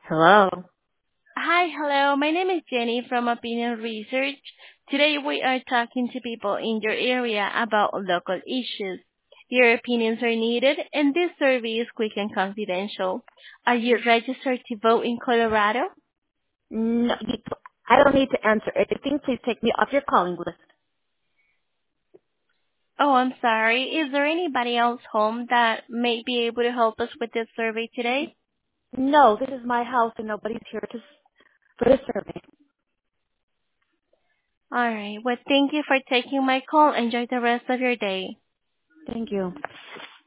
Hello. Hi, hello. My name is Jenny from Opinion Research. Today we are talking to people in your area about local issues. Your opinions are needed, and this survey is quick and confidential. Are you registered to vote in Colorado? No, I don't need to answer anything. Please take me off your calling list. Oh, I'm sorry. Is there anybody else home that may be able to help us with this survey today? No, this is my house and nobody's here for the survey. All right. Well, thank you for taking my call. Enjoy the rest of your day. Thank you.